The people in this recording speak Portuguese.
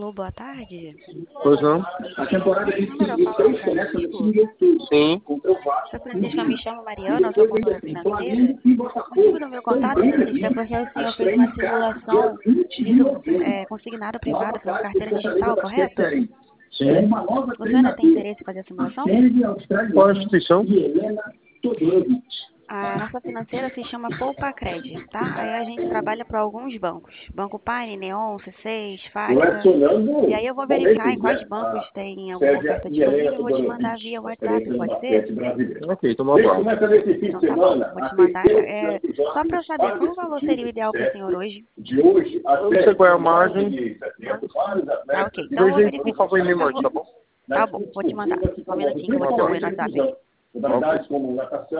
Alô, boa tarde. Pois não? Esse número eu falo com o Francisco. Sim. Seu Francisco, eu me chamo Mariana, eu sou consultora financeira. O motivo do meu contato, Francisco, é porque o senhor fez uma simulação de consignado privado pela carteira digital, correto? Sim. O senhor ainda tem interesse em fazer a simulação? Qual a instituição? A nossa financeira se chama Poupa-Cred, tá? Aí a gente trabalha para alguns bancos. Banco Paine, Neon, C6, Facta. E aí eu vou verificar em quais bancos tem alguma oferta disponível e vou te mandar via WhatsApp, pode ser? Ok, toma aguardo. Então tá bom, vou te mandar. Só para eu saber, qual o valor seria o ideal para o senhor hoje? Eu não sei qual é a margem. Tá, ok. Então eu vou Veja aí, por verificar. favor, e me mande, tá bom? Tá bom, vou te mandar. Só um minutinho que eu vou te Tá bom. mover no WhatsApp aqui. Ok.